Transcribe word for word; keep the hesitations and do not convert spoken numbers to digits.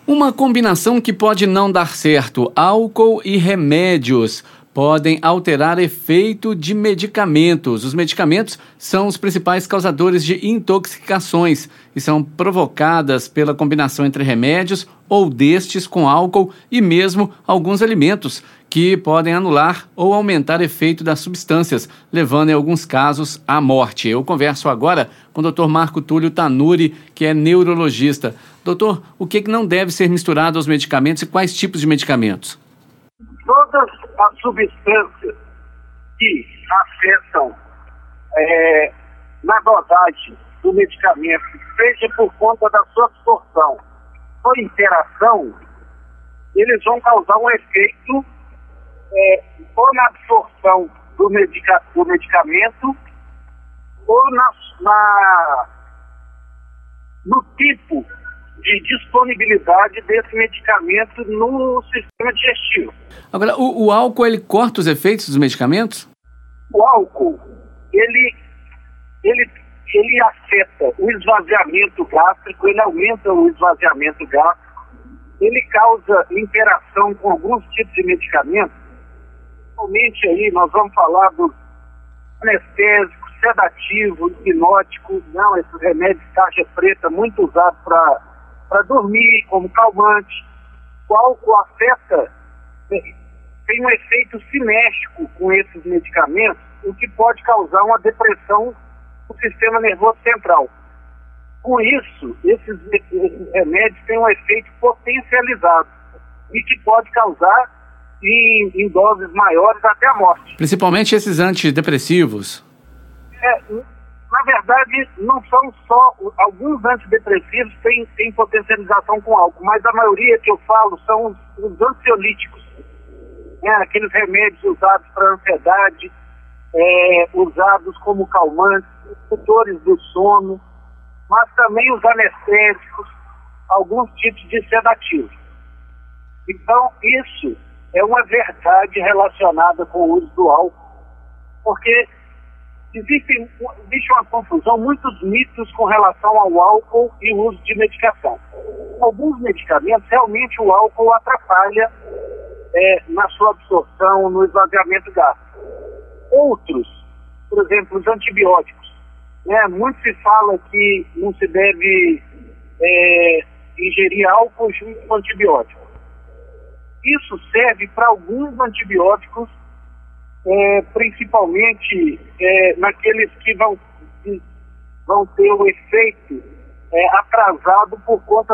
Uma combinação que pode não dar certo: álcool e remédios podem alterar efeito de medicamentos. Os medicamentos são os principais causadores de intoxicações e são provocadas pela combinação entre remédios ou destes com álcool e mesmo alguns alimentos que podem anular ou aumentar efeito das substâncias, levando em alguns casos à morte. Eu converso agora com o doutor Marco Túlio Tanuri, que é neurologista. Doutor, o que não deve ser misturado aos medicamentos e quais tipos de medicamentos? Todas as substâncias que afetam é, na dosagem do medicamento, seja por conta da sua absorção ou interação, eles vão causar um efeito é, ou na absorção do, medica, do medicamento ou na, na, no tipo de disponibilidade desse medicamento no sistema digestivo. Agora, o, o álcool, ele corta os efeitos dos medicamentos? O álcool, ele, ele, ele afeta o esvaziamento gástrico, ele aumenta o esvaziamento gástrico, ele causa interação com alguns tipos de medicamentos. Principalmente aí nós vamos falar dos anestésicos, sedativo, hipnótico, não, esses remédios de tarja preta, muito usados para para dormir, como calmante. O álcool afeta, tem um efeito cinético com esses medicamentos, o que pode causar uma depressão no sistema nervoso central. Com isso, esses, esses remédios têm um efeito potencializado e que pode causar, em, em doses maiores, até a morte. Principalmente esses antidepressivos? É, na verdade, não são só alguns antidepressivos têm, têm potencialização com álcool, mas a maioria que eu falo são os, os ansiolíticos, né? Aqueles remédios usados para ansiedade, é, usados como calmantes, indutores do sono, mas também os anestésicos, alguns tipos de sedativos. Então, isso é uma verdade relacionada com o uso do álcool, porque Existe, existe uma confusão, muitos mitos com relação ao álcool e o uso de medicação. Alguns medicamentos, realmente o álcool atrapalha é, na sua absorção, no esvaziamento gástrico. Outros, por exemplo, os antibióticos. Né? Muito se fala que não se deve é, ingerir álcool junto com antibiótico. Isso serve para alguns antibióticos, É, principalmente é, naqueles que vão, que vão ter o efeito é, atrasado por conta